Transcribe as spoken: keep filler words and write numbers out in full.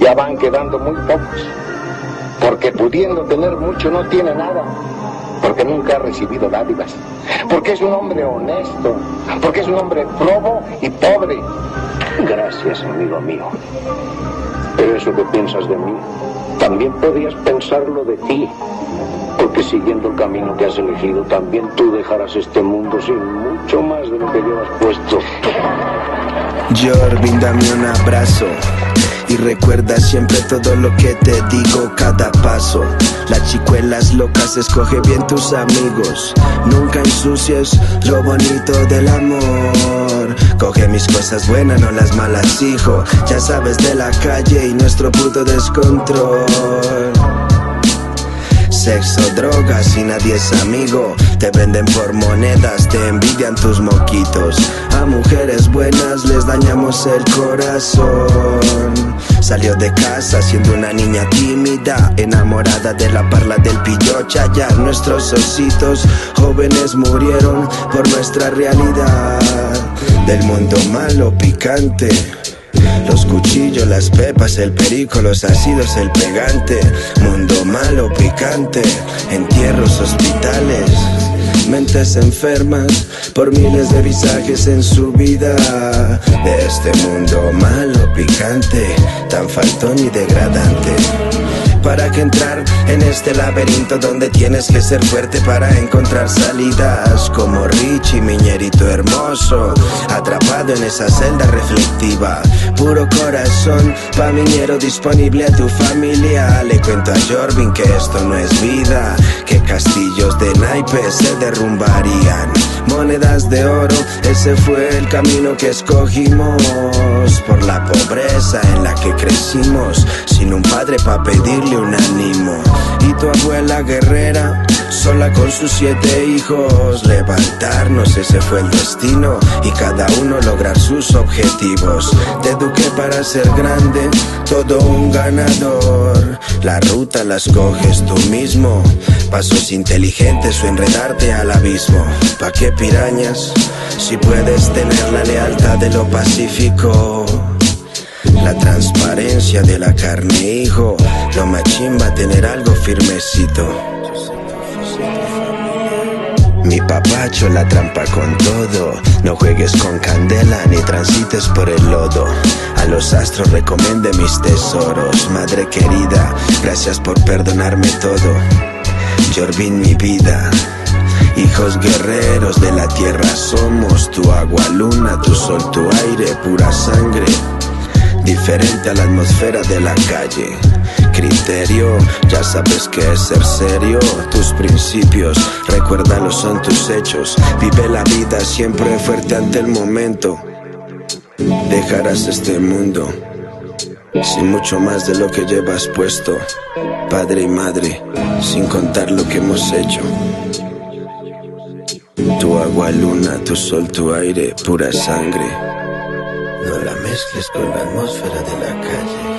ya van quedando muy pocos, porque pudiendo tener mucho no tiene nada, porque nunca ha recibido dádivas, porque es un hombre honesto, porque es un hombre probo y pobre. Gracias, amigo mío. Pero eso que piensas de mí, también podías pensarlo de ti, porque siguiendo el camino que has elegido, también tú dejarás este mundo sin mucho más de lo que llevas puesto. Jorvin, dame un abrazo y recuerda siempre todo lo que te digo cada paso. Las chicuelas locas, escoge bien tus amigos, nunca ensucies lo bonito del amor. Coge mis cosas buenas, no las malas, hijo. Ya sabes de la calle y nuestro puto descontrol. Sexo, drogas y nadie es amigo. Te venden por monedas, te envidian tus moquitos. A mujeres buenas les dañamos el corazón. Salió de casa siendo una niña tímida, enamorada de la parla del pillo Chayar. Nuestros ositos jóvenes murieron por nuestra realidad. Del mundo malo, picante, los cuchillos, las pepas, el perico, los ácidos, el pegante. Mundo malo, picante, entierros, hospitales, mentes enfermas por miles de visajes en su vida. De este mundo malo, picante, tan faltón y degradante. ¿Para qué entrar en este laberinto donde tienes que ser fuerte para encontrar salidas? Como Richie, miñerito hermoso, atrapado en esa celda reflectiva. Puro corazón, pa' miñero disponible a tu familia. Le cuento a Jorvin que esto no es vida, que castillos de naipes se derrumbarían. Monedas de oro, ese fue el camino que escogimos. Por la pobreza en la que crecimos, sin un padre pa' pedirle un ánimo. Y tu abuela guerrera, sola con sus siete hijos. Levantarnos, ese fue el destino, y cada uno lograr sus objetivos. Te eduqué para ser grande, todo un ganador. La ruta la escoges tú mismo, pasos inteligentes o enredarte al abismo. ¿Pa' qué pirañas si puedes tener la lealtad de lo pacífico? La transparencia de la carne, hijo. Lo más chimba tener algo firmecito. Mi papacho la trampa con todo. No juegues con candela ni transites por el lodo. A los astros recomiende mis tesoros. Madre querida, gracias por perdonarme todo. Jorvin, mi vida. Hijos guerreros de la tierra somos. Tu agua, luna, tu sol, tu aire, pura sangre. Diferente a la atmósfera de la calle. Criterio, ya sabes que es ser serio. Tus principios, recuérdalos, son tus hechos. Vive la vida siempre fuerte ante el momento. Dejarás este mundo sin mucho más de lo que llevas puesto. Padre y madre, sin contar lo que hemos hecho. Tu agua, luna, tu sol, tu aire, pura sangre. No la mezcles con la atmósfera de la calle.